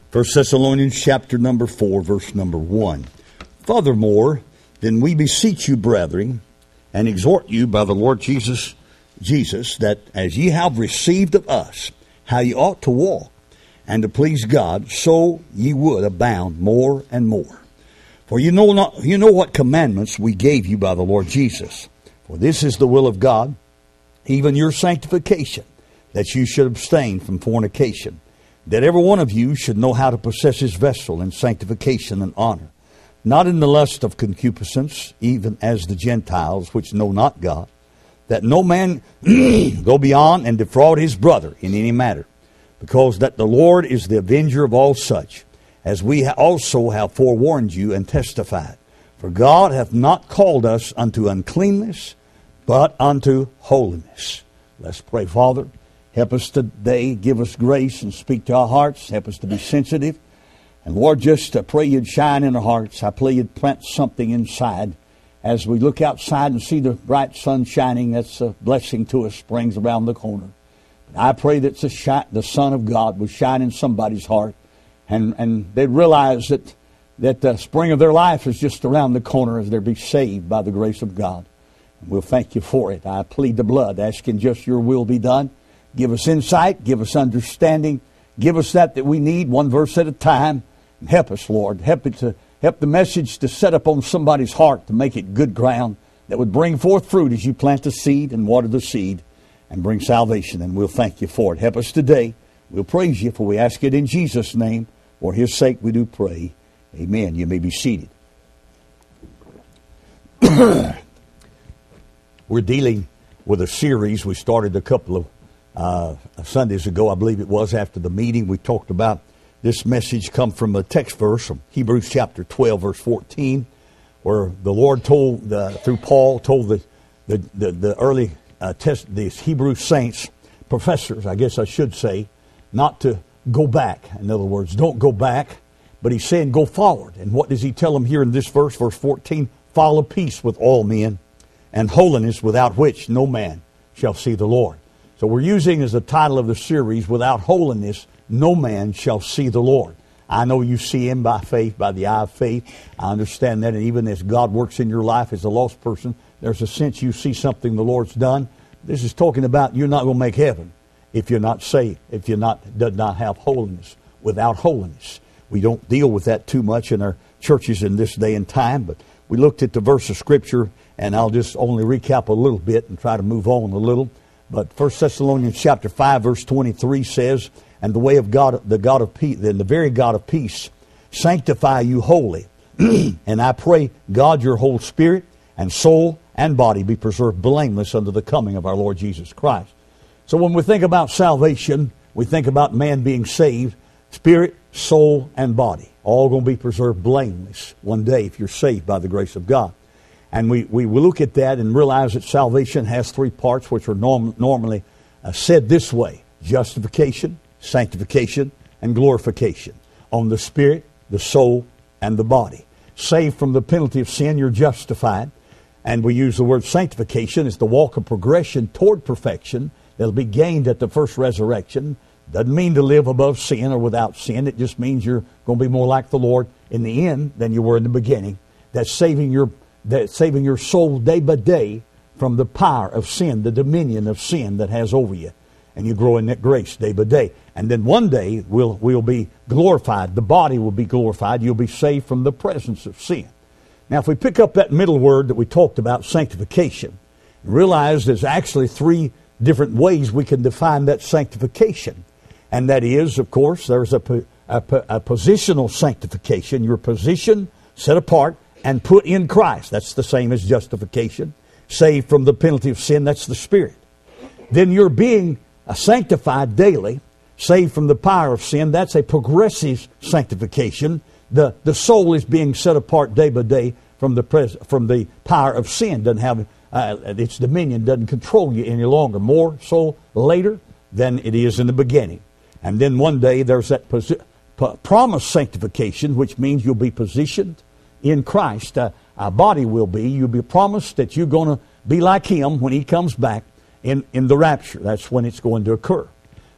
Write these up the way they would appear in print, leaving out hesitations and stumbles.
1 Thessalonians chapter number 4, verse number 1. Furthermore, then we beseech you, brethren, and exhort you by the Lord Jesus, that as ye have received of us how ye ought to walk, and to please God, so ye would abound more and more. For you know what commandments we gave you by the Lord Jesus. For this is the will of God, even your sanctification, that you should abstain from fornication, that every one of you should know how to possess his vessel in sanctification and honor, not in the lust of concupiscence, even as the Gentiles which know not God, that no man go beyond and defraud his brother in any matter, because that the Lord is the avenger of all such, as we also have forewarned you and testified. For God hath not called us unto uncleanness, but unto holiness. Let's pray. Father, help us today, give us grace and speak to our hearts. Help us to be sensitive. And Lord, just pray you'd shine in our hearts. I pray you'd plant something inside. As we look outside and see the bright sun shining, that's a blessing to us, springs around the corner. But I pray that the Son of God would shine in somebody's heart, and they'd realize that the spring of their life is just around the corner as they'll be saved by the grace of God. And we'll thank you for it. I plead the blood, asking just your will be done. Give us insight, give us understanding, give us that we need, one verse at a time. And help us, Lord. Help the message to set up on somebody's heart to make it good ground that would bring forth fruit as you plant the seed and water the seed and bring salvation. And we'll thank you for it. Help us today. We'll praise you, for we ask it in Jesus' name. For his sake we do pray. Amen. You may be seated. We're dealing with a series we started a couple of Sundays ago, I believe it was, after the meeting. We talked about this message come from a text verse from Hebrews chapter 12, verse 14, where the Lord told, through Paul, told the early these Hebrew saints, professors, I guess I should say, not to go back. In other words, don't go back, but he's saying go forward. And what does he tell them here in this verse, verse 14? Follow peace with all men, and holiness, without which no man shall see the Lord. So we're using as the title of the series, without holiness, no man shall see the Lord. I know you see him by faith, by the eye of faith. I understand that. And even as God works in your life as a lost person, there's a sense you see something the Lord's done. This is talking about you're not going to make heaven if you're not saved, if you're does not have holiness. Without holiness. We don't deal with that too much in our churches in this day and time, but we looked at the verse of Scripture, and I'll just only recap a little bit and try to move on a little. But 1 Thessalonians chapter 5, verse 23 says, and the way of God, the God of peace, and the very God of peace, sanctify you wholly. And I pray, God, your whole spirit and soul and body be preserved blameless unto the coming of our Lord Jesus Christ. So when we think about salvation, we think about man being saved, spirit, soul, and body. All going to be preserved blameless one day if you're saved by the grace of God. And we look at that and realize that salvation has three parts, which are normally said this way: justification, sanctification, and glorification. On the spirit, the soul, and the body. Saved from the penalty of sin, you're justified. And we use the word sanctification as the walk of progression toward perfection that'll be gained at the first resurrection. Doesn't mean to live above sin or without sin. It just means you're going to be more like the Lord in the end than you were in the beginning. That's saving your soul day by day from the power of sin, the dominion of sin that has over you. And you grow in that grace day by day. And then one day we'll be glorified. The body will be glorified. You'll be saved from the presence of sin. Now, if we pick up that middle word that we talked about, sanctification, realize there's actually three different ways we can define that sanctification. And that is, of course, there's a positional sanctification. Your position set apart and put in Christ. That's the same as justification. Saved from the penalty of sin. That's the spirit. Then you're being sanctified daily. Saved from the power of sin. That's a progressive sanctification. The soul is being set apart day by day from the power of sin. Doesn't have its dominion, doesn't control you any longer. More so later than it is in the beginning. And then one day there's that promised sanctification, which means you'll be positioned in Christ. Our body will be. You'll be promised that you're going to be like Him when He comes back in the rapture. That's when it's going to occur.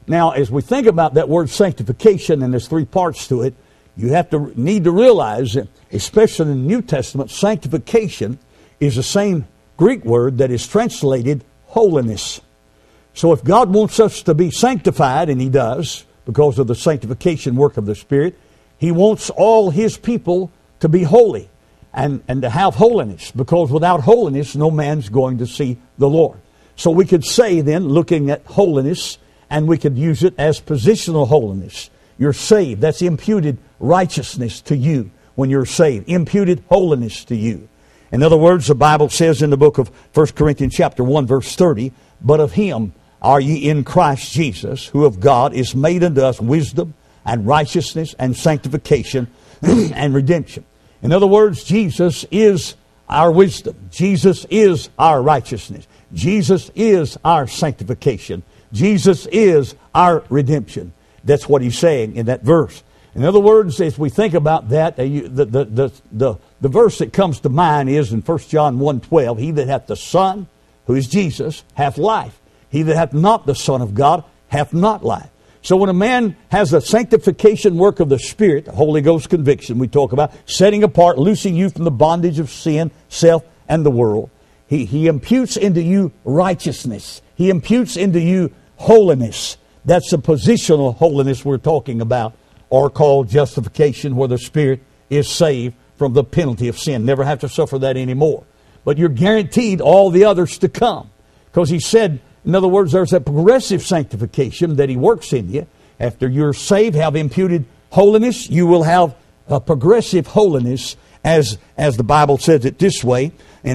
Now, as we think about that word sanctification, and there's three parts to it, you need to realize that, especially in the New Testament, sanctification is the same Greek word that is translated holiness. So if God wants us to be sanctified, and He does, because of the sanctification work of the Spirit, He wants all His people to be holy and to have holiness, because without holiness, no man's going to see the Lord. So we could say then, looking at holiness, and we could use it as positional holiness. You're saved. That's imputed righteousness to you when you're saved. Imputed holiness to you. In other words, the Bible says in the book of 1 Corinthians chapter 1, verse 30, "But of Him are ye in Christ Jesus, who of God is made unto us wisdom and righteousness and sanctification and redemption." In other words, Jesus is our wisdom. Jesus is our righteousness. Jesus is our sanctification. Jesus is our redemption. That's what he's saying in that verse. In other words, as we think about that, the verse that comes to mind is in 1 John 1:12, "He that hath the Son, who is Jesus, hath life. He that hath not the Son of God hath not life." So when a man has a sanctification work of the Spirit, the Holy Ghost conviction we talk about, setting apart, loosing you from the bondage of sin, self, and the world, he imputes into you righteousness. He imputes into you holiness. That's the positional holiness we're talking about, or called justification, where the Spirit is saved from the penalty of sin. Never have to suffer that anymore. But you're guaranteed all the others to come. Because He said, in other words, there's a progressive sanctification that He works in you. After you're saved, have imputed holiness, you will have a progressive holiness, as the Bible says it this way. And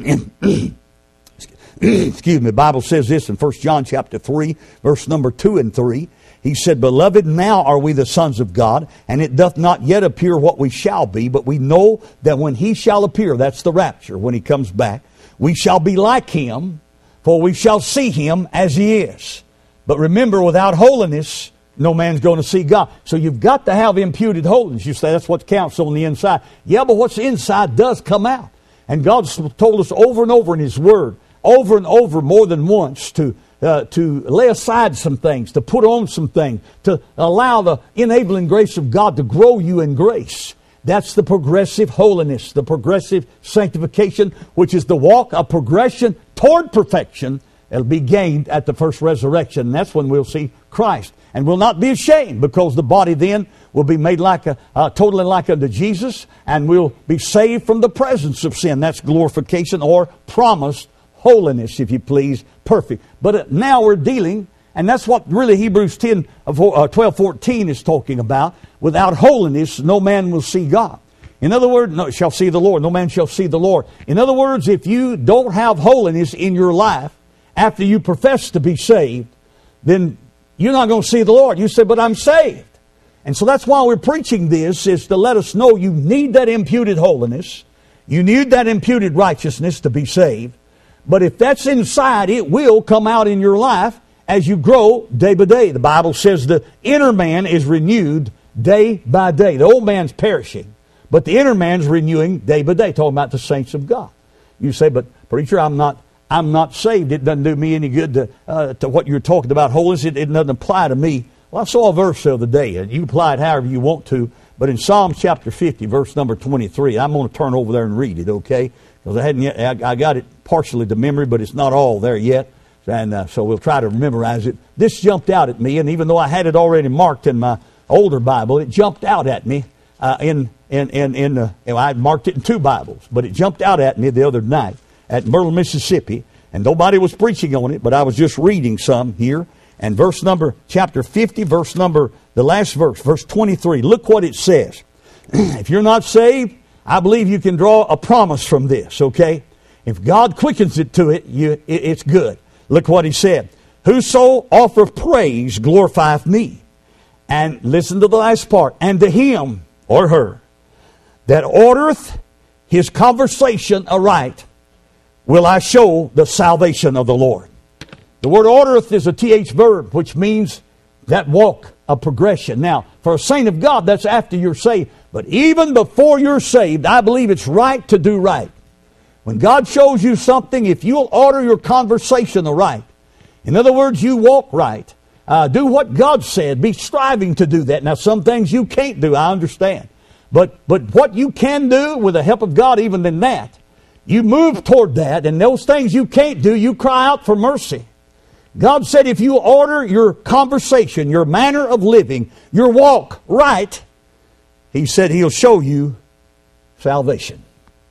excuse me, the Bible says this in 1 John chapter 3, verse number 2 and 3. He said, "Beloved, now are we the sons of God, and it doth not yet appear what we shall be, but we know that when He shall appear," that's the rapture, when He comes back, "we shall be like Him, for we shall see Him as He is." But remember, without holiness, no man's going to see God. So you've got to have imputed holiness. You say that's what counts on the inside. Yeah, but what's inside does come out. And God's told us over and over in His Word, over and over, more than once, to lay aside some things, to put on some things, to allow the enabling grace of God to grow you in grace. That's the progressive holiness, the progressive sanctification, which is the walk of progression toward perfection. It'll be gained at the first resurrection. And that's when we'll see Christ. And we'll not be ashamed, because the body then will be made like totally like unto Jesus, and we'll be saved from the presence of sin. That's glorification, or promised holiness, if you please, perfect. But now we're dealing, and that's what really Hebrews 12:14 is talking about. Without holiness, no man will see God. In other words, no shall see the Lord. No man shall see the Lord. In other words, if you don't have holiness in your life after you profess to be saved, then you're not going to see the Lord. You say, "But I'm saved." And so that's why we're preaching this, is to let us know you need that imputed holiness. You need that imputed righteousness to be saved. But if that's inside, it will come out in your life as you grow day by day. The Bible says the inner man is renewed day by day. The old man's perishing, but the inner man's renewing day by day. Talking about the saints of God. You say, "But preacher, I'm not saved. It doesn't do me any good to what you're talking about holiness. It doesn't apply to me." Well, I saw a verse the other day, and you apply it however you want to. But in Psalm chapter 50, verse number 23, I'm going to turn over there and read it, okay? Because I hadn't yet. I got it partially to memory, but it's not all there yet. And so we'll try to memorize it. This jumped out at me, and even though I had it already marked in my older Bible, it jumped out at me I marked it in two Bibles, but it jumped out at me the other night at Myrtle, Mississippi, and nobody was preaching on it, but I was just reading some here. And verse number, chapter 50, verse number, the last verse, verse 23. Look what it says. If you're not saved, I believe you can draw a promise from this, okay? If God quickens it to it, it's good. Look what he said. Whoso offereth praise glorifieth me. And listen to the last part. And to him or her that ordereth his conversation aright will I show the salvation of the Lord. The word ordereth is a TH verb, which means that walk of progression. Now, for a saint of God, that's after you're saved. But even before you're saved, I believe it's right to do right. When God shows you something, if you'll order your conversation aright, in other words, you walk right, Do what God said. Be striving to do that. Now, some things you can't do, I understand. But what you can do with the help of God, even in that, you move toward that, and those things you can't do, you cry out for mercy. God said if you order your conversation, your manner of living, your walk right, He said He'll show you salvation.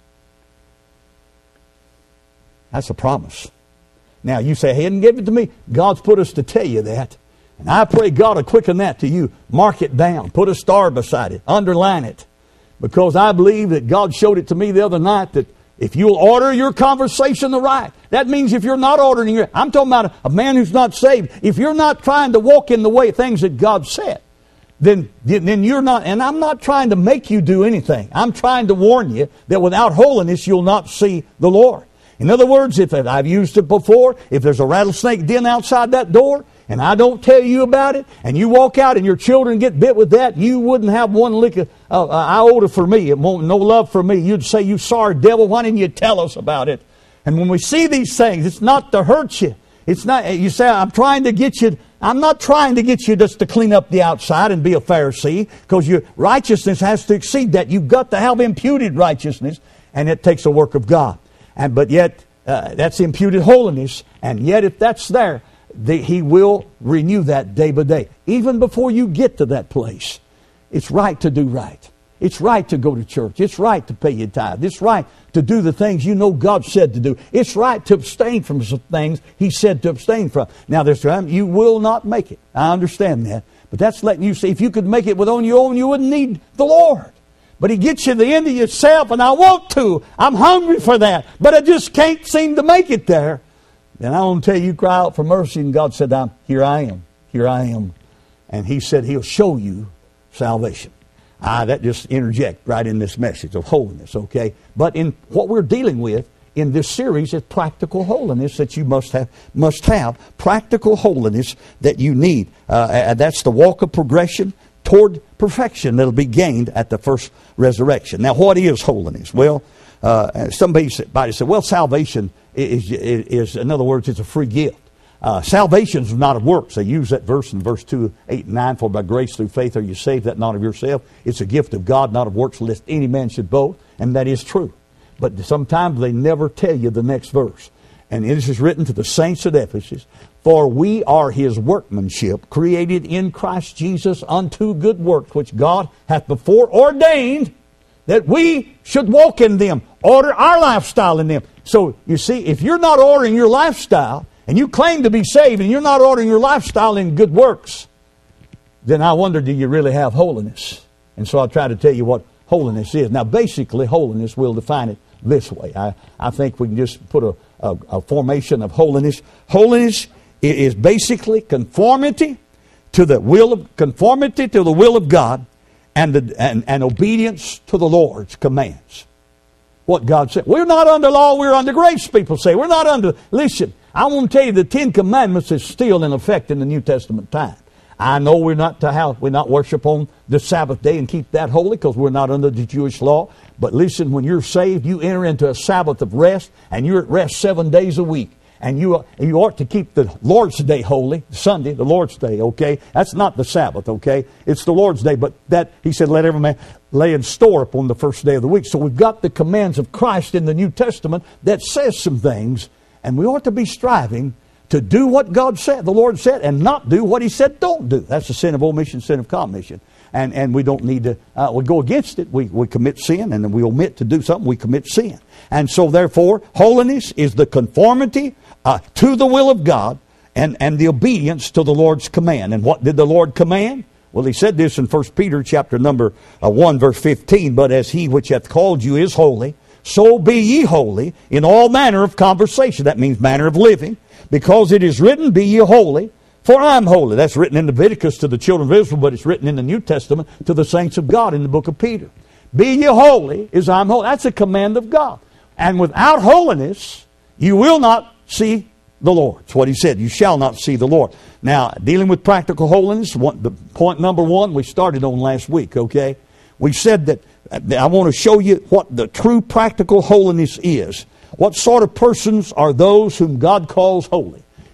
That's a promise. Now, you say, He didn't give it to me. God's put us to tell you that. And I pray God will quicken that to you. Mark it down. Put a star beside it. Underline it. Because I believe that God showed it to me the other night that if you'll order your conversation the right, that means if you're not ordering your... I'm talking about a man who's not saved. If you're not trying to walk in the way things that God said, then you're not... And I'm not trying to make you do anything. I'm trying to warn you that without holiness, you'll not see the Lord. In other words, if I've used it before, if there's a rattlesnake den outside that door, and I don't tell you about it, and you walk out and your children get bit with that, you wouldn't have one lick of iota for me. It won't, no love for me. You'd say, you sorry devil, why didn't you tell us about it? And when we see these things, it's not to hurt you. It's not, you say, I'm trying to get you... I'm not trying to get you just to clean up the outside and be a Pharisee, because your righteousness has to exceed that. You've got to have imputed righteousness, and it takes a work of God. But yet, that's imputed holiness. And yet, if that's there, He will renew that day by day. Even before you get to that place, it's right to do right. It's right to go to church. It's right to pay your tithe. It's right to do the things you know God said to do. It's right to abstain from some things He said to abstain from. Now, there's time you will not make it. I understand that. But that's letting you see, if you could make it with on your own, you wouldn't need the Lord. But He gets you to the end of yourself, and I want to. I'm hungry for that. But I just can't seem to make it there. Then I want to tell you, cry out for mercy. And God said, here I am. Here I am. And He said He'll show you salvation. That just interject right in this message of holiness, okay? But in what we're dealing with in this series is practical holiness that you must have. Practical holiness that you need. That's the walk of progression toward perfection that'll be gained at the first resurrection. Now, what is holiness? Well, somebody said, well, salvation is, in other words, it's a free gift. Salvation is not of works. They use that verse in verse 2, 8, and 9. For by grace through faith are you saved, that not of yourself. It's a gift of God, not of works, lest any man should boast. And that is true. But sometimes they never tell you the next verse. And this is written to the saints at Ephesus. For we are His workmanship, created in Christ Jesus unto good works, which God hath before ordained that we should walk in them, order our lifestyle in them. So, you see, if you're not ordering your lifestyle, and you claim to be saved, and you're not ordering your lifestyle in good works, then I wonder, do you really have holiness? And so I'll try to tell you what holiness is. Now, basically, holiness, we'll define it this way. I think we can just put a formation of holiness. Holiness is basically conformity to the will of God and obedience to the Lord's commands. What God said. We're not under law, we're under grace, people say. We're not under... Listen, I want to tell you the Ten Commandments is still in effect in the New Testament time. I know we're not worship on the Sabbath day and keep that holy because we're not under the Jewish law. But listen, when you're saved, you enter into a Sabbath of rest, and you're at rest 7 days a week. And you ought to keep the Lord's Day holy, Sunday, the Lord's Day, okay? That's not the Sabbath, okay? It's the Lord's Day, but that, He said, let every man lay in store upon the first day of the week. So we've got the commands of Christ in the New Testament that says some things, and we ought to be striving to do what God said, the Lord said, and not do what He said don't do. That's the sin of omission, sin of commission. And we don't need to, we go against it. We commit sin, and then we omit to do something, we commit sin. And so therefore, holiness is the conformity to the will of God and the obedience to the Lord's command. And what did the Lord command? Well, He said this in 1 Peter chapter number 1, verse 15, but as He which hath called you is holy, so be ye holy in all manner of conversation. That means manner of living. Because it is written, be ye holy, for I am holy. That's written in Leviticus to the children of Israel, but it's written in the New Testament to the saints of God in the book of Peter. Be ye holy as I am holy. That's a command of God. And without holiness, you will not see the Lord. That's what He said. You shall not see the Lord. Now, dealing with practical holiness, the point number one we started on last week, okay? We said that I want to show you what the true practical holiness is. What sort of persons are those whom God calls holy?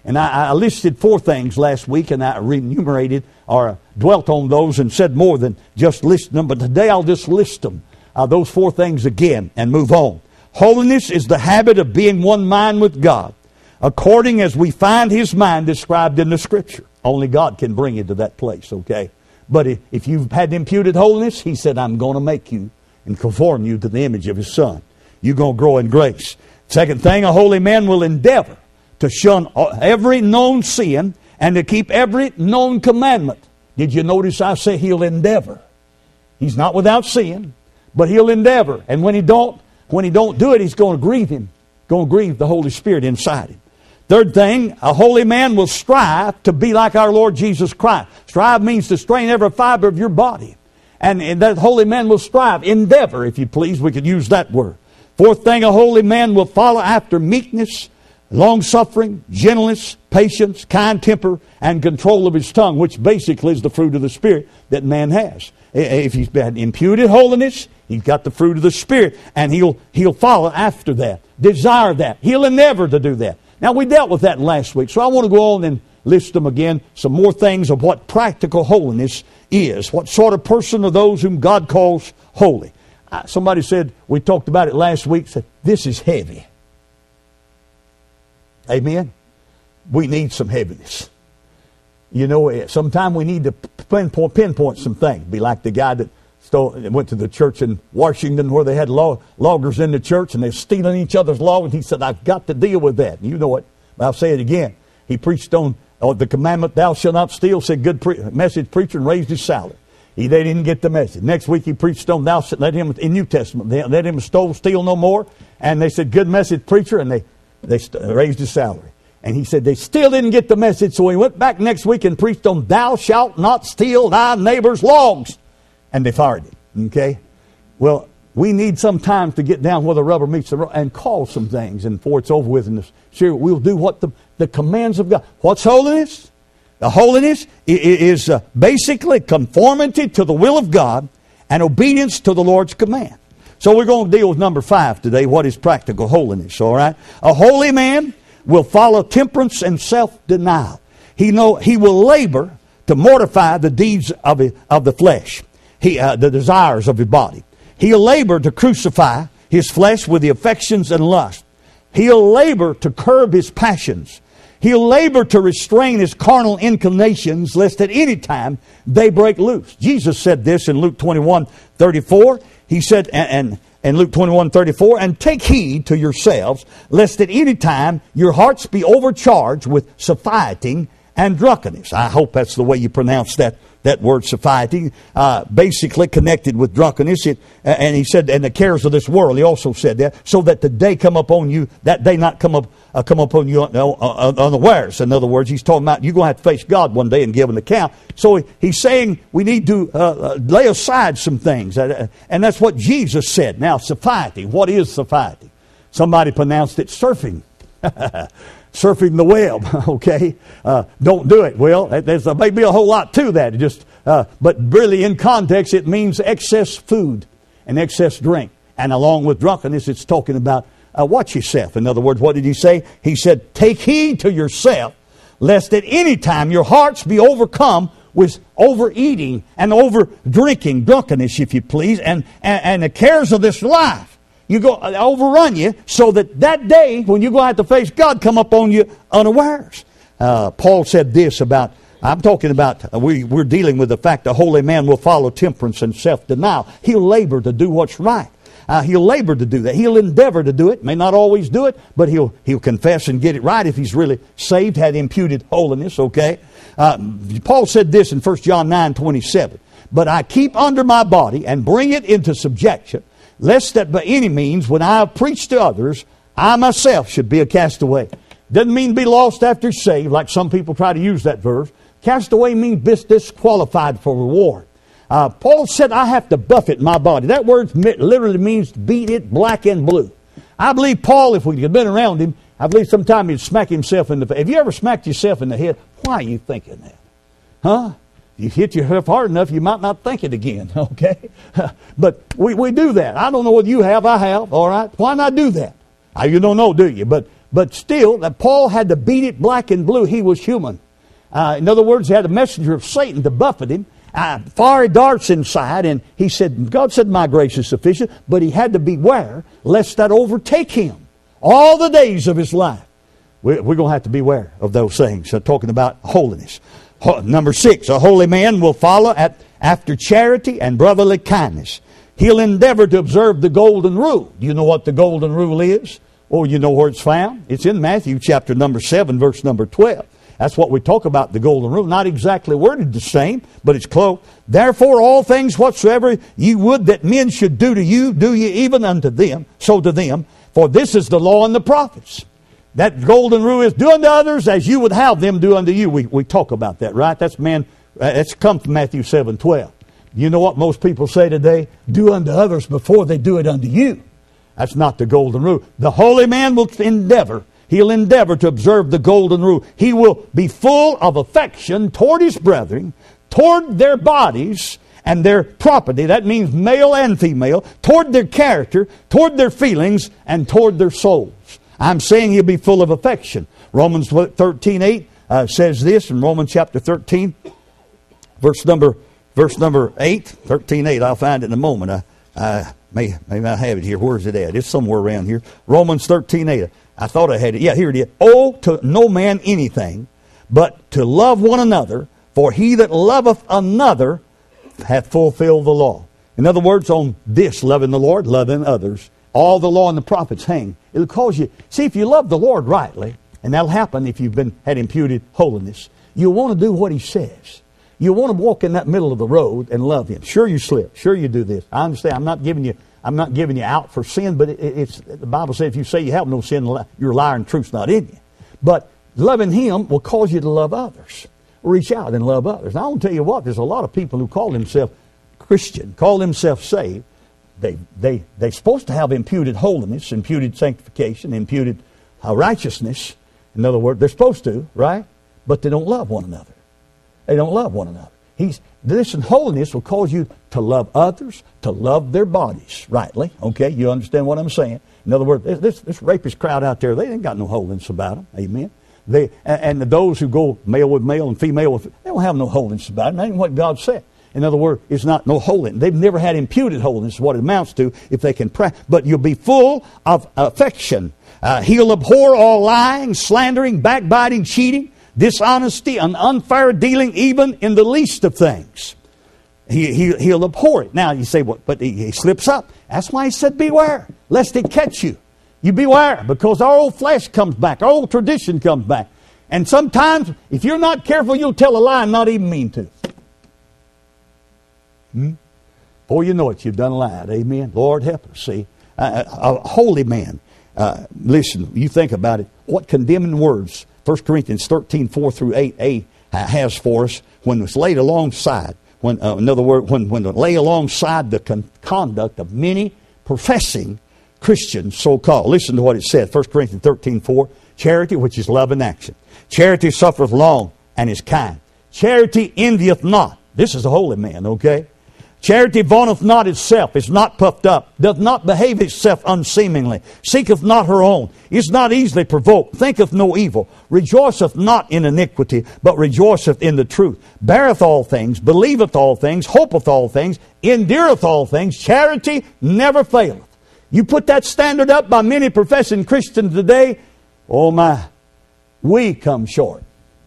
And I listed 4 things last week, and I enumerated or dwelt on those and said more than just listing them. But today I'll just list them, those 4 things again, and move on. Holiness is the habit of being one mind with God, according as we find His mind described in the Scripture. Only God can bring you to that place, okay? But if you've had imputed holiness, He said, I'm going to make you and conform you to the image of His Son. You're going to grow in grace. Second thing, a holy man will endeavor to shun every known sin and to keep every known commandment. Did you notice I say he'll endeavor? He's not without sin, but he'll endeavor. And when he don't do it, he's going to grieve Him, going to grieve the Holy Spirit inside him. Third thing, a holy man will strive to be like our Lord Jesus Christ. Strive means to strain every fiber of your body. And that holy man will strive, endeavor, if you please. We could use that word. Fourth thing, a holy man will follow after meekness, long-suffering, gentleness, patience, kind temper, and control of his tongue, which basically is the fruit of the Spirit that man has. If he's been imputed holiness, he's got the fruit of the Spirit, and he'll follow after that, desire that. He'll endeavor to do that. Now, we dealt with that last week, so I want to go on and list them again, some more things of what practical holiness is. What sort of person are those whom God calls holy? Somebody said, we talked about it last week, said, this is heavy. Amen? We need some heaviness. You know, sometimes we need to pinpoint some things. Be like the guy that went to the church in Washington where they had loggers in the church and they're stealing each other's logs. He said, I've got to deal with that. And you know it. But I'll say it again. He preached on the commandment, thou shalt not steal, said good message preacher, and raised his salary. They didn't get the message. Next week he preached on thou shalt, let him, in New Testament, let him steal no more. And they said, good message preacher, and they raised his salary. And he said they still didn't get the message, so he went back next week and preached on thou shalt not steal thy neighbor's logs. And they fired him. Okay? Well, we need sometimes to get down where the rubber meets the road and call some things, and before it's over with, and sure, we'll do what the commands of God. What's holiness? The holiness is basically conformity to the will of God and obedience to the Lord's command. So we're going to deal with number 5 today. What is practical holiness? All right. A holy man will follow temperance and self-denial. He will labor to mortify the deeds of the flesh, the desires of his body. He'll labor to crucify his flesh with the affections and lust. He'll labor to curb his passions. He'll labor to restrain his carnal inclinations, lest at any time they break loose. Jesus said this in Luke 21:34. He said, and Luke 21:34, and take heed to yourselves, lest at any time your hearts be overcharged with satiety and drunkenness. I hope that's the way you pronounce that word, satiety, basically connected with drunkenness. And he said, and the cares of this world. He also said that, so that the day come upon you, that day not come upon you unawares. In other words, he's talking about you're going to have to face God one day and give an account. So he's saying we need to lay aside some things. And that's what Jesus said. Now, satiety. What is satiety? Somebody pronounced it surfing. Surfing the web, okay? Don't do it. Well, there's maybe a whole lot to that. But really in context, it means excess food and excess drink. And along with drunkenness, it's talking about watch yourself. In other words, what did he say? He said, take heed to yourself, lest at any time your hearts be overcome with overeating and over drinking, drunkenness, if you please, and the cares of this life. You go overrun you, so that day when you go out to face God, come up on you unawares. Paul said this about, I'm talking about, we're dealing with the fact a holy man will follow temperance and self-denial. He'll labor to do what's right. He'll labor to do that. He'll endeavor to do it. May not always do it, but he'll confess and get it right if he's really saved, had imputed holiness, okay? Paul said this in 1 John 9:27. But I keep under my body and bring it into subjection, lest that by any means, when I have preached to others, I myself should be a castaway. Doesn't mean be lost after saved, like some people try to use that verse. Castaway means disqualified for reward. Paul said, I have to buffet my body. That word literally means beat it black and blue. I believe Paul, if we had been around him, I believe sometime he'd smack himself in the face. Have you ever smacked yourself in the head? Why are you thinking that? Huh? You hit yourself hard enough, you might not think it again, okay? But we do that. I don't know whether you have, I have, all right? Why not do that? You don't know, do you? But But still, that Paul had to beat it black and blue. He was human. In other words, he had a messenger of Satan to buffet him. Fiery darts inside, and he said, God said, my grace is sufficient, but he had to beware lest that overtake him all the days of his life. We're going to have to beware of those things. So talking about holiness. Number 6, a holy man will follow after charity and brotherly kindness. He'll endeavor to observe the golden rule. Do you know what the golden rule is? Oh, you know where it's found? It's in Matthew chapter number 7, verse number 12. That's what we talk about, the golden rule. Not exactly worded the same, but it's close. Therefore, all things whatsoever ye would that men should do to you, do ye even unto them, so to them. For this is the law and the prophets. That golden rule is, do unto others as you would have them do unto you. We talk about that, right? That's come from Matthew 7:12. You know what most people say today? Do unto others before they do it unto you. That's not the golden rule. The holy man will endeavor. He'll endeavor to observe the golden rule. He will be full of affection toward his brethren, toward their bodies and their property. That means male and female. Toward their character, toward their feelings, and toward their souls. I'm saying he'll be full of affection. Romans 13:8 says this in Romans chapter 13, verse number 8, 13:8. I'll find it in a moment. I may not have it here. Where's it at? It's somewhere around here. Romans 13:8. I thought I had it. Yeah, here it is. Owe to no man anything, but to love one another, for he that loveth another hath fulfilled the law. In other words, on this, loving the Lord, loving others, all the law and the prophets hang. It'll cause you, see, if you love the Lord rightly, and that'll happen if you've had imputed holiness, you'll want to do what he says. You'll want to walk in that middle of the road and love him. Sure you slip. Sure you do this. I understand. I'm not giving you out for sin, but it's the Bible says if you say you have no sin, you're a liar and truth's not in you. But loving him will cause you to love others. Reach out and love others. Now, I want to tell you what, there's a lot of people who call themselves Christian, call themselves saved. They're supposed to have imputed holiness, imputed sanctification, imputed righteousness. In other words, they're supposed to, right? But they don't love one another. They don't love one another. Listen, holiness will cause you to love others, to love their bodies rightly. Okay, you understand what I'm saying? In other words, this rapist crowd out there, they ain't got no holiness about them. Amen. And those who go male with male and female with, they don't have no holiness about them. That ain't what God said. In other words, it's not no holiness. They've never had imputed holiness, is what it amounts to, if they can pray. But you'll be full of affection. He'll abhor all lying, slandering, backbiting, cheating, dishonesty, and unfair dealing, even in the least of things. He'll abhor it. Now, you say, well, but he slips up. That's why he said, beware, lest it catch you. You beware, because our old flesh comes back. Our old tradition comes back. And sometimes, if you're not careful, you'll tell a lie and not even mean to. Before you know it, you've done lied. Amen. Lord help us. See, a holy man. Listen, you think about it. What condemning words 1 Corinthians 13, 4 through 8a has for us when it's laid alongside. In other words, when lay alongside the conduct of many professing Christians, so-called. Listen to what it says. 1 Corinthians 13, 4. Charity, which is love in action. Charity suffereth long and is kind. Charity envieth not. This is a holy man, okay? Charity vaunteth not itself, is not puffed up, doth not behave itself unseemingly, seeketh not her own, is not easily provoked, thinketh no evil, rejoiceth not in iniquity, but rejoiceth in the truth, beareth all things, believeth all things, hopeth all things, endureth all things. Charity never faileth. You put that standard up by many professing Christians today, oh my, we come short.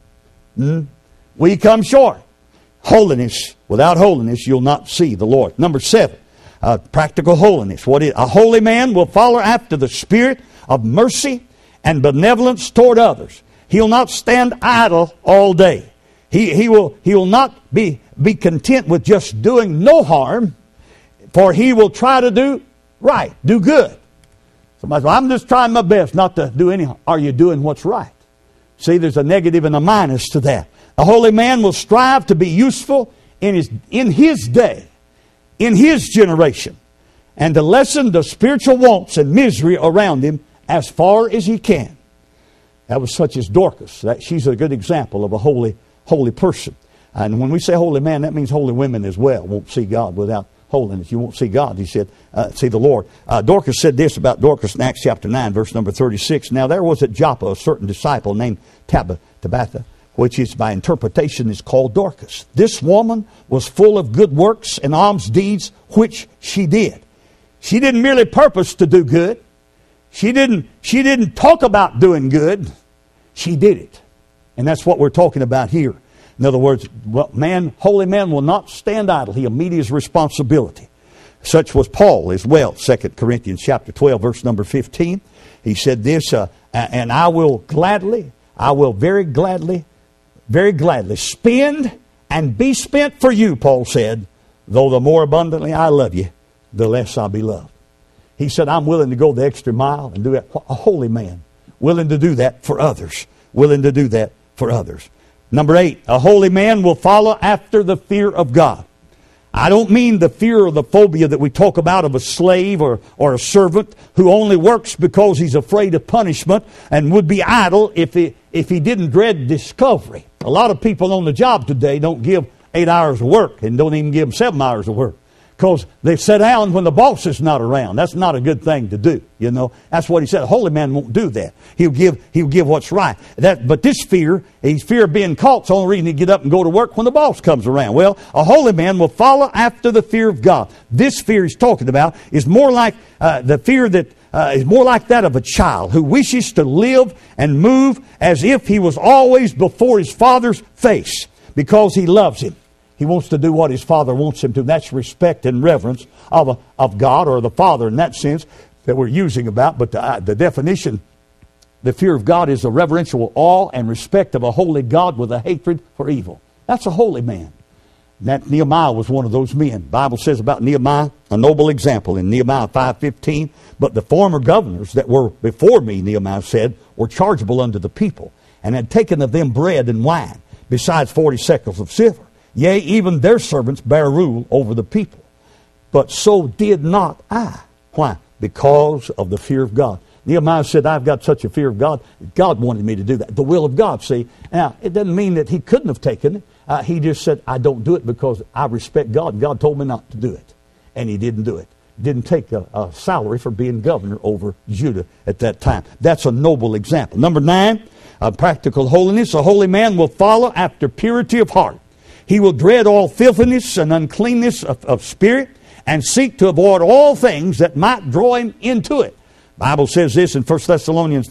We come short. Holiness. Without holiness, you'll not see the Lord. Number 7, practical holiness. What is a holy man will follow after the spirit of mercy and benevolence toward others. He'll not stand idle all day. He will not be content with just doing no harm, for he will try to do right, do good. Somebody says, I'm just trying my best not to do any harm. Are you doing what's right? See, there's a negative and a minus to that. A holy man will strive to be useful in his day, in his generation, and to lessen the spiritual wants and misery around him as far as he can. That was such as Dorcas. She's a good example of a holy person. And when we say holy man, that means holy women as well won't see God without holiness. You won't see God. He said, see the Lord. Dorcas said this about Dorcas in Acts chapter 9, verse number 36. Now there was at Joppa a certain disciple named Tabitha, which is by interpretation is called Dorcas. This woman was full of good works and alms deeds, which she did. She didn't merely purpose to do good. She didn't talk about doing good. She did it. And that's what we're talking about here. In other words, holy man will not stand idle. He'll meet his responsibility. Such was Paul as well. 2 Corinthians chapter 12, verse number 15. He said this, and I will very gladly spend and be spent for you, Paul said, though the more abundantly I love you, the less I'll be loved. He said, I'm willing to go the extra mile and do that. A holy man, willing to do that for others. Willing to do that for others. Number 8, a holy man will follow after the fear of God. I don't mean the fear or the phobia that we talk about of a slave or a servant who only works because he's afraid of punishment and would be idle if he didn't dread discovery. A lot of people on the job today don't give 8 hours of work and don't even give them 7 hours of work because they sit down when the boss is not around. That's not a good thing to do. You know, that's what he said. A holy man won't do that. He'll give what's right. But this fear, his fear of being caught, is the only reason he get up and go to work when the boss comes around. Well, a holy man will follow after the fear of God. This fear he's talking about is more like the fear that is more like that of a child who wishes to live and move as if he was always before his father's face because he loves him. He wants to do what his father wants him to. That's respect and reverence of God or the Father in that sense that we're using about. But the definition, the fear of God is a reverential awe and respect of a holy God with a hatred for evil. That's a holy man. That Nehemiah was one of those men. The Bible says about Nehemiah, a noble example in Nehemiah 5:15. But the former governors that were before me, Nehemiah said, were chargeable unto the people, and had taken of them bread and wine, besides 40 shekels of silver. Yea, even their servants bear rule over the people. But so did not I. Why? Because of the fear of God. Nehemiah said, I've got such a fear of God. God wanted me to do that. The will of God, see. Now, it doesn't mean that he couldn't have taken it. He just said, I don't do it because I respect God. God told me not to do it. And he didn't do it. Didn't take a salary for being governor over Judah at that time. That's a noble example. Number 9, practical holiness. A holy man will follow after purity of heart. He will dread all filthiness and uncleanness of spirit and seek to avoid all things that might draw him into it. The Bible says this in 1 Thessalonians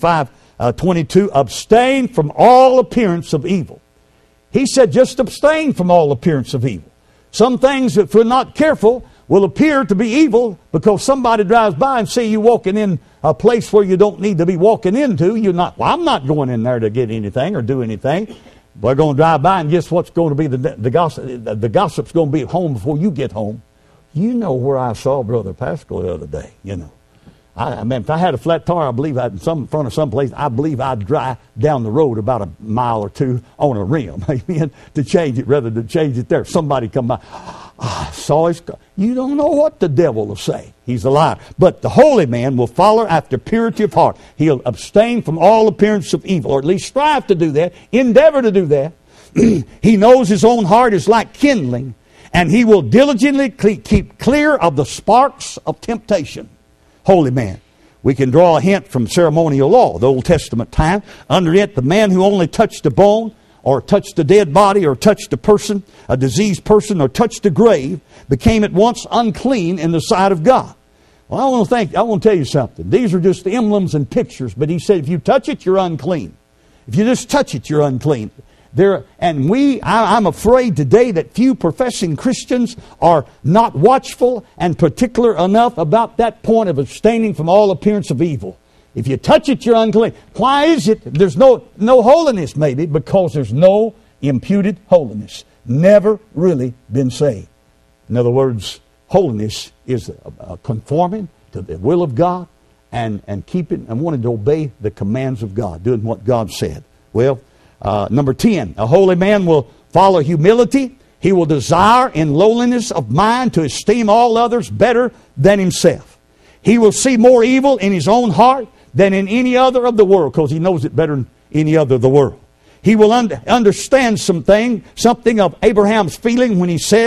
5:22, abstain from all appearance of evil. He said just abstain from all appearance of evil. Some things, if we're not careful, will appear to be evil because somebody drives by and see you walking in a place where you don't need to be walking into. I'm not going in there to get anything or do anything. We're going to drive by and guess what's going to be the gossip? The gossip's going to be at home before you get home. You know where I saw Brother Pascal the other day, you know. I mean, if I had a flat tire, I believe in front of some place, I believe I'd drive down the road about a mile or two on a rim, amen, to change it rather than change it there. Somebody come by, I saw his car. You don't know what the devil will say. He's a liar. But the holy man will follow after purity of heart. He'll abstain from all appearance of evil, or at least strive to do that, endeavor to do that. He knows his own heart is like kindling, and he will diligently keep clear of the sparks of temptation. Holy man. We can draw a hint from ceremonial law, the Old Testament time. Under it, the man who only touched a bone, or touched a dead body, or touched a person, a diseased person, or touched a grave, became at once unclean in the sight of God. Well, I want to tell you something. These are just emblems and pictures, but he said if you touch it, you're unclean. If you just touch it, you're unclean. I'm afraid today that few professing Christians are not watchful and particular enough about that point of abstaining from all appearance of evil. If you touch it, you're unclean. Why is it there's no holiness? Maybe because there's no imputed holiness. Never really been saved. In other words, holiness is conforming to the will of God and keeping and wanting to obey the commands of God, doing what God said. Well, number 10, a holy man will follow humility. He will desire in lowliness of mind to esteem all others better than himself. He will see more evil in his own heart than in any other of the world because he knows it better than any other of the world. He will understand something of Abraham's feeling when he says,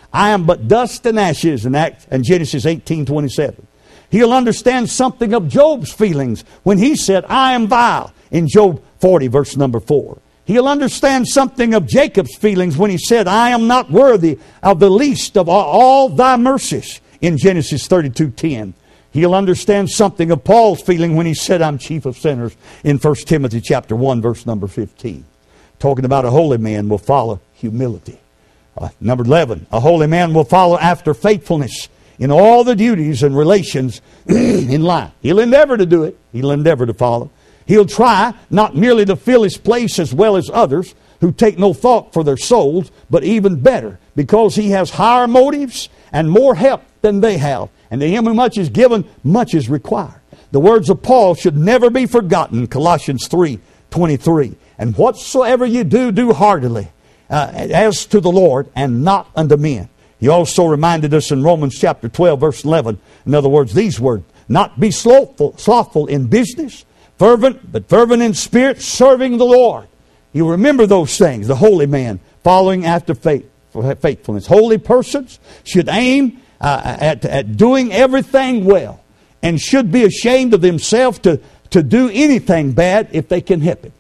I am but dust and ashes in Genesis 18:27. He'll understand something of Job's feelings when he said, I am vile, in Job 40, verse number 4. He'll understand something of Jacob's feelings when he said, I am not worthy of the least of all thy mercies, in Genesis 32:10. He'll understand something of Paul's feeling when he said, I'm chief of sinners, in 1 Timothy chapter 1, verse number 15. Talking about a holy man will follow humility. Number 11, a holy man will follow after faithfulness in all the duties and relations in life. He'll endeavor to do it. He'll endeavor to follow. He'll try not merely to fill his place as well as others who take no thought for their souls, but even better, because he has higher motives and more help than they have. And to him who much is given, much is required. The words of Paul should never be forgotten, Colossians 3:23. And whatsoever you do, do heartily, as to the Lord and not unto men. He also reminded us in Romans chapter 12, verse 11, in other words, these words, not be slothful in business, but fervent in spirit, serving the Lord. You remember those things, the holy man following after faithfulness. Holy persons should aim at doing everything well and should be ashamed of themselves to do anything bad if they can help it.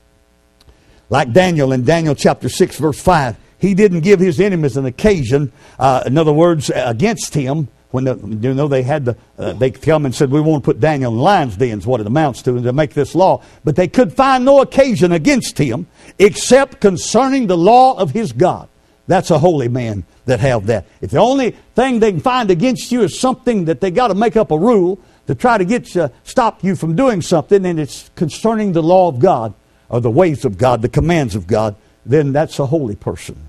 Like Daniel in Daniel chapter 6, verse 5, he didn't give his enemies an occasion, in other words, against him. When they come and said, we want to put Daniel in lions' dens, what it amounts to make this law. But they could find no occasion against him except concerning the law of his God. That's a holy man that have that. If the only thing they can find against you is something that they got to make up a rule to try to stop you from doing something, and it's concerning the law of God, or the ways of God, the commands of God, then that's a holy person.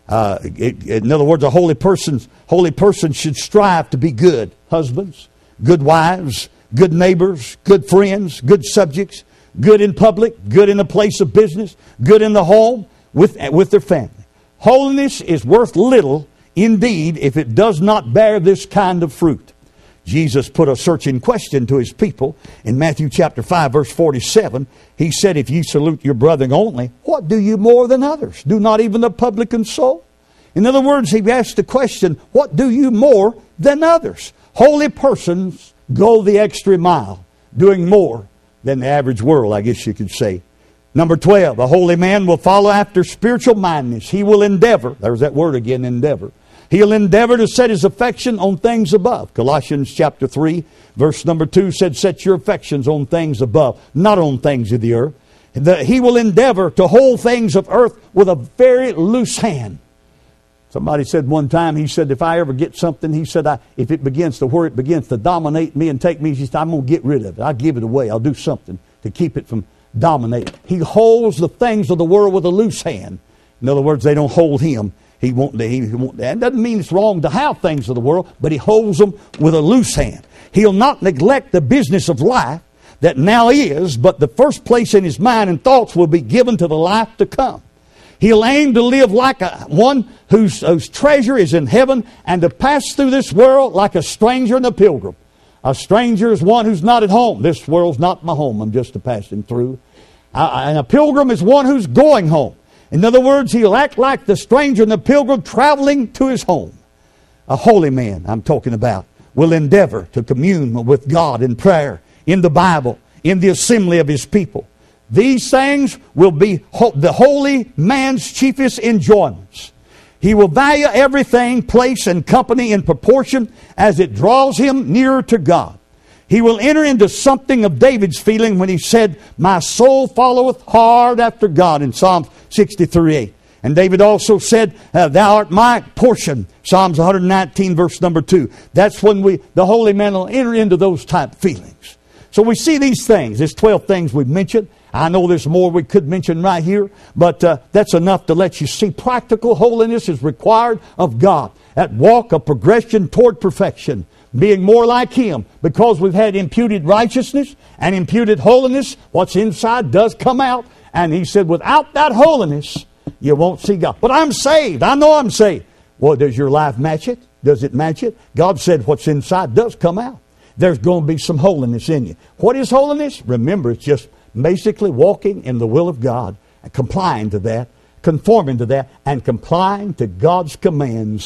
In other words, a holy person should strive to be good husbands, good wives, good neighbors, good friends, good subjects, good in public, good in the place of business, good in the home with their family. Holiness is worth little indeed if it does not bear this kind of fruit. Jesus put a searching question to his people in Matthew chapter 5, verse 47. He said, if ye salute your brethren only, what do you more than others? Do not even the publicans so? In other words, he asked the question, what do you more than others? Holy persons go the extra mile, doing more than the average world, I guess you could say. Number 12, a holy man will follow after spiritual mindedness. He will endeavor, there's that word again, endeavor. He'll endeavor to set his affection on things above. Colossians chapter 3, verse number 2 said, set your affections on things above, not on things of the earth. He will endeavor to hold things of earth with a very loose hand. Somebody said one time, he said, if I ever get something, he said, if it begins to dominate me and take me, he said, I'm going to get rid of it. I'll give it away. I'll do something to keep it from dominating. He holds the things of the world with a loose hand. In other words, they don't hold him. He won't. That doesn't mean it's wrong to have things of the world, but he holds them with a loose hand. He'll not neglect the business of life that now is, but the first place in his mind and thoughts will be given to the life to come. He'll aim to live like one whose treasure is in heaven and to pass through this world like a stranger and a pilgrim. A stranger is one who's not at home. This world's not my home. I'm just a passing through. And a pilgrim is one who's going home. In other words, he'll act like the stranger and the pilgrim traveling to his home. A holy man, I'm talking about, will endeavor to commune with God in prayer, in the Bible, in the assembly of his people. These things will be the holy man's chiefest enjoyments. He will value everything, place, and company in proportion as it draws him nearer to God. He will enter into something of David's feeling when he said, my soul followeth hard after God, in Psalms 63:8. And David also said, thou art my portion, Psalms 119, verse number 2. That's when the holy man will enter into those type feelings. So we see these things, there's 12 things we've mentioned. I know there's more we could mention right here, but that's enough to let you see practical holiness is required of God. That walk of progression toward perfection, being more like Him. Because we've had imputed righteousness and imputed holiness, what's inside does come out. And He said, without that holiness, you won't see God. But I'm saved. I know I'm saved. Well, does your life match it? Does it match it? God said what's inside does come out. There's going to be some holiness in you. What is holiness? Remember, it's just basically walking in the will of God, and complying to that, conforming to that, and complying to God's commands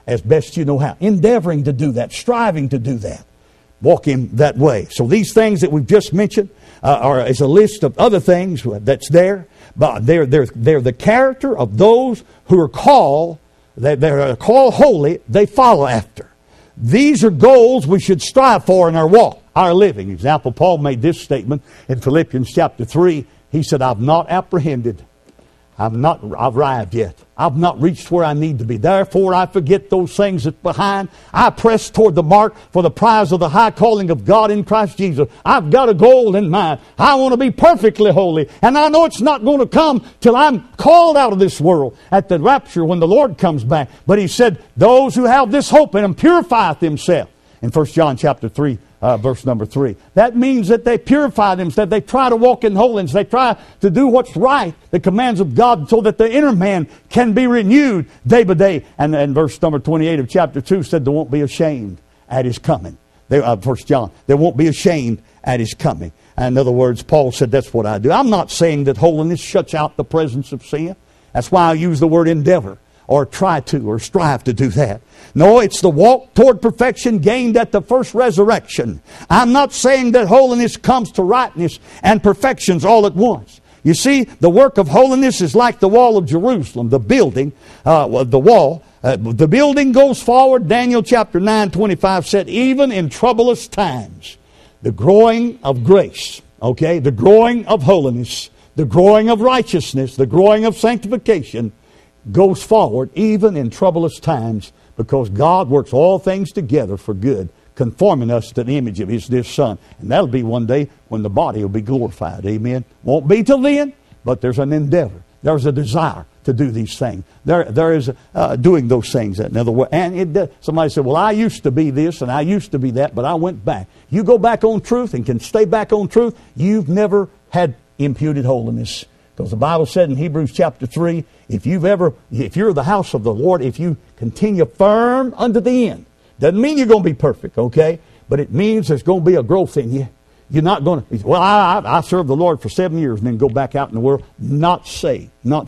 as best you know how. Endeavoring to do that, striving to do that. Walking that way. So these things that we've just mentioned is a list of other things that's there. But they're the character of those who are called, they're called holy, they follow after. These are goals we should strive for in our walk, our living. Example, Paul made this statement in Philippians chapter 3. He said, I've not apprehended. I've not arrived yet. I've not reached where I need to be. Therefore, I forget those things that's behind. I press toward the mark for the prize of the high calling of God in Christ Jesus. I've got a goal in mind. I want to be perfectly holy. And I know it's not going to come till I'm called out of this world at the rapture when the Lord comes back. But he said, those who have this hope in them purifieth themselves. In 1 John chapter 3. Verse number 3. That means that they purify themselves. They try to walk in holiness. They try to do what's right, the commands of God, so that the inner man can be renewed day by day. And verse number 28 of chapter 2 said they won't be ashamed at His coming. 1 John, they won't be ashamed at His coming. And in other words, Paul said that's what I do. I'm not saying that holiness shuts out the presence of sin. That's why I use the word endeavor, or try to, or strive to do that. No, it's the walk toward perfection gained at the first resurrection. I'm not saying that holiness comes to rightness and perfections all at once. You see, the work of holiness is like the wall of Jerusalem, the building, the wall. The building goes forward. Daniel chapter 9:25 said, even in troublous times, the growing of grace, okay, the growing of holiness, the growing of righteousness, the growing of sanctification goes forward even in troublous times, because God works all things together for good, conforming us to the image of His dear Son. And that'll be one day when the body will be glorified. Amen. Won't be till then, but there's an endeavor. There's a desire to do these things. There is doing those things. In other words, and somebody said, well, I used to be this and I used to be that, but I went back. You go back on truth and can stay back on truth, you've never had imputed holiness. Because the Bible said in Hebrews chapter 3, if you're the house of the Lord, if you continue firm unto the end, doesn't mean you're going to be perfect, okay? But it means there's going to be a growth in you. You're not going to, well, I served the Lord for 7 years and then go back out in the world. Not saved,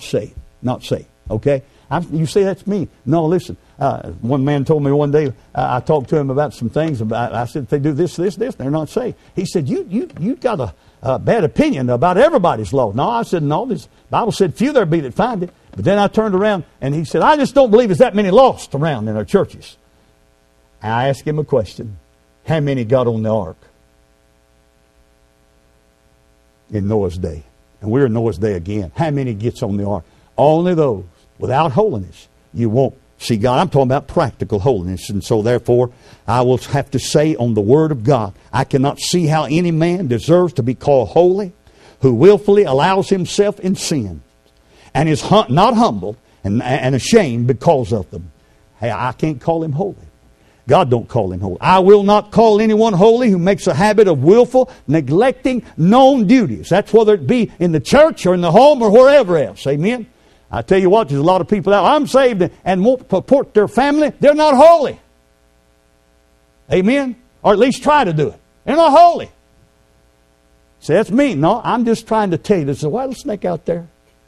okay? You say that's me. No, listen. One man told me one day, I talked to him about some things. I said, if they do this, they're not saved. He said, you got a bad opinion about everybody's law. No, I said, no, this Bible said, few there be that find it. But then I turned around and he said, I just don't believe there's that many lost around in our churches. And I asked him a question. How many got on the ark in Noah's day? And we're in Noah's day again. How many gets on the ark? Only those. Without holiness, you won't see God. I'm talking about practical holiness. And so therefore, I will have to say on the Word of God, I cannot see how any man deserves to be called holy who willfully allows himself in sin and is not humble and ashamed because of them. Hey, I can't call him holy. God don't call him holy. I will not call anyone holy who makes a habit of willful neglecting known duties. That's whether it be in the church or in the home or wherever else. Amen? I tell you what, there's a lot of people out, I'm saved and won't support their family. They're not holy. Amen? Or at least try to do it. They're not holy. Say, that's me. No, I'm just trying to tell you, there's a rattlesnake out there.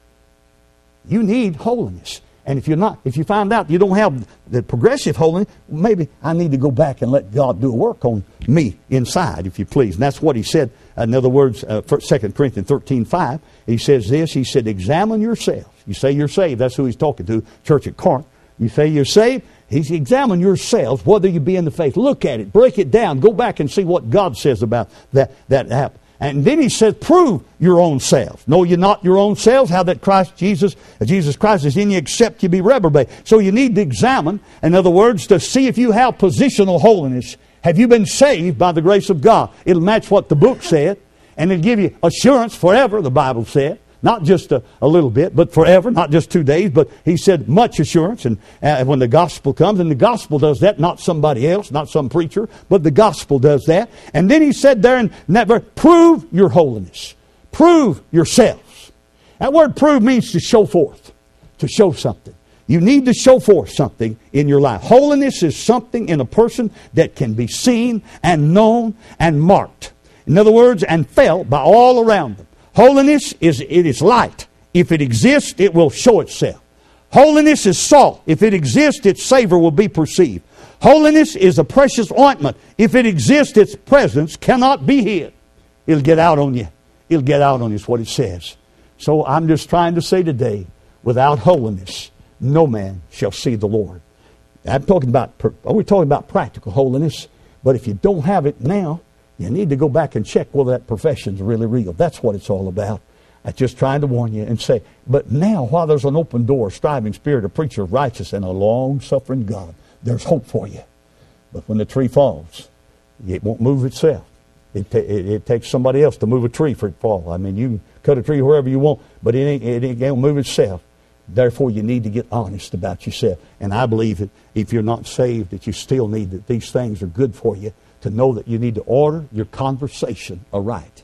You need holiness. And if you find out you don't have the progressive holiness, maybe I need to go back and let God do a work on me inside, if you please. And that's what he said. In other words, 2 Corinthians 13:5, he says this. He said, examine yourselves. You say you're saved. That's who he's talking to, church at Corinth. You say you're saved. He's examine yourselves, whether you be in the faith. Look at it. Break it down. Go back and see what God says about that happened. And then he says, prove your own selves. Know ye not your own selves, how that Jesus Christ is in you, except you be reprobate. So you need to examine, in other words, to see if you have positional holiness. Have you been saved by the grace of God? It'll match what the book said, and it'll give you assurance forever, the Bible said. Not just a little bit, but forever, not just 2 days, but he said much assurance. And when the gospel comes, and the gospel does that, not somebody else, not some preacher, but the gospel does that. And then he said there in that verse, prove your holiness. Prove yourselves. That word prove means to show forth, to show something. You need to show forth something in your life. Holiness is something in a person that can be seen and known and marked. In other words, and felt by all around them. Holiness is light. If it exists, it will show itself. Holiness is salt. If it exists, its savor will be perceived. Holiness is a precious ointment. If it exists, its presence cannot be hid. It'll get out on you. It'll get out on you is what it says. So I'm just trying to say today, without holiness, no man shall see the Lord. We're talking about practical holiness, but if you don't have it now, you need to go back and check whether that profession's really real. That's what it's all about. I'm just trying to warn you and say, but now, while there's an open door, a striving spirit, a preacher of righteousness, and a long-suffering God, there's hope for you. But when the tree falls, it won't move itself. It takes somebody else to move a tree for it to fall. I mean, you can cut a tree wherever you want, but it ain't move itself. Therefore, you need to get honest about yourself. And I believe that if you're not saved, that you still need that these things are good for you, to know that you need to order your conversation aright.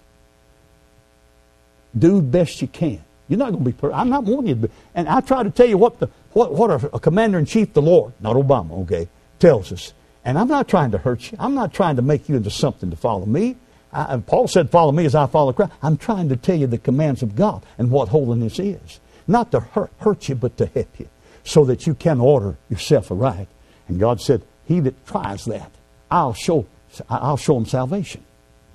Do the best you can. You're not going to be perfect. I'm not wanting you to be. And I try to tell you what a commander-in-chief, the Lord, not Obama, okay, tells us. And I'm not trying to hurt you. I'm not trying to make you into something to follow me. Paul said, follow me as I follow Christ. I'm trying to tell you the commands of God and what holiness is. Not to hurt you, but to help you, so that you can order yourself aright. And God said, he that tries that, I'll show him salvation.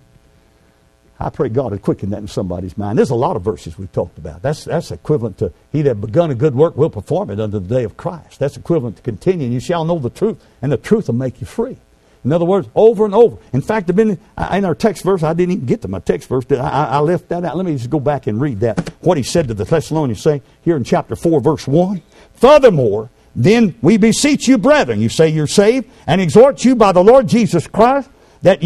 I pray God would quicken that in somebody's mind. There's a lot of verses we've talked about. That's equivalent to, he that begun a good work will perform it unto the day of Christ. That's equivalent to continue. And you shall know the truth, and the truth will make you free. In other words, over and over. In fact, in our text verse, I didn't even get to my text verse. I left that out. Let me just go back and read that. What he said to the Thessalonians, say here in chapter 4, verse 1. Furthermore, then we beseech you, brethren, you say you're saved, and exhort you by the Lord Jesus Christ, that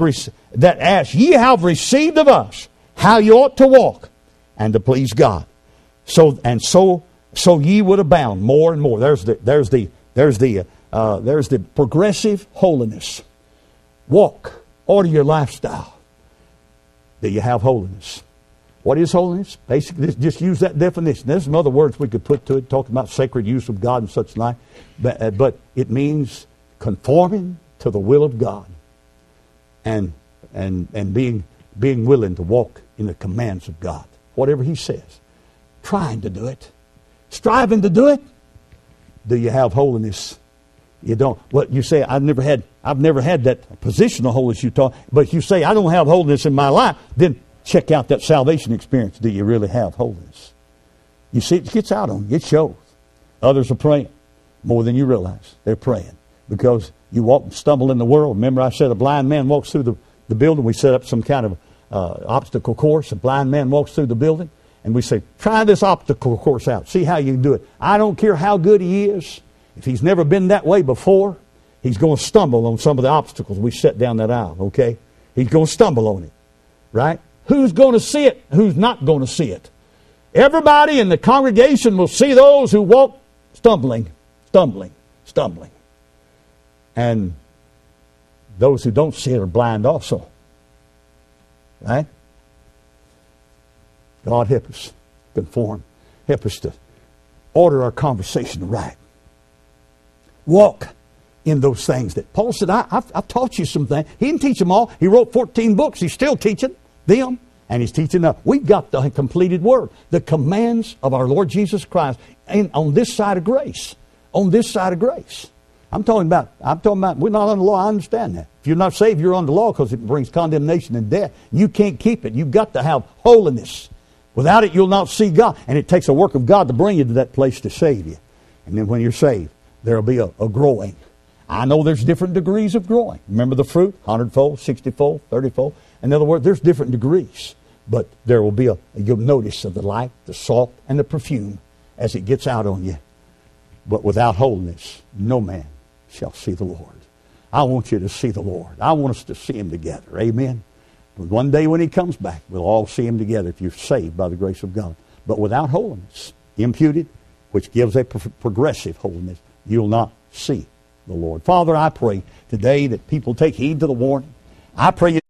as ye have received of us, how you ought to walk, and to please God. So ye would abound more and more. There's the progressive holiness. Walk. Order your lifestyle. Do you have holiness? What is holiness? Basically, just use that definition. There's some other words we could put to it, talking about sacred use of God and such like. But it means conforming to the will of God. And being willing to walk in the commands of God. Whatever he says. Trying to do it. Striving to do it. Do you have holiness? You don't. Well, you say, I've never had that position of holiness you taught. But if you say, I don't have holiness in my life, then check out that salvation experience. Do you really have holiness? You see, it gets out on you. It shows. Others are praying more than you realize. They're praying because you walk and stumble in the world. Remember I said a blind man walks through the building. We set up some kind of obstacle course. A blind man walks through the building. And we say, try this obstacle course out. See how you can do it. I don't care how good he is. If he's never been that way before, he's going to stumble on some of the obstacles we set down that aisle, okay? He's going to stumble on it, right? Who's going to see it? Who's not going to see it? Everybody in the congregation will see those who walk stumbling. And those who don't see it are blind also. Right? God help us conform. Help us to order our conversation right. Walk in those things that Paul said, I've taught you some things. He didn't teach them all. He wrote 14 books. He's still teaching them. And he's teaching us. We've got the completed word. The commands of our Lord Jesus Christ on this side of grace. On this side of grace. I'm talking about, we're not under law. I understand that. If you're not saved, you're under law because it brings condemnation and death. You can't keep it. You've got to have holiness. Without it, you'll not see God. And it takes a work of God to bring you to that place to save you. And then when you're saved, there will be a growing. I know there's different degrees of growing. Remember the fruit? 100-fold, 60-fold, 30-fold. In other words, there's different degrees. But there will be you'll notice of the light, the salt, and the perfume as it gets out on you. But without holiness, no man shall see the Lord. I want you to see the Lord. I want us to see Him together. Amen. But one day when He comes back, we'll all see Him together if you're saved by the grace of God. But without holiness, imputed, which gives a progressive holiness, you'll not see the Lord. Father, I pray today that people take heed to the warning. I pray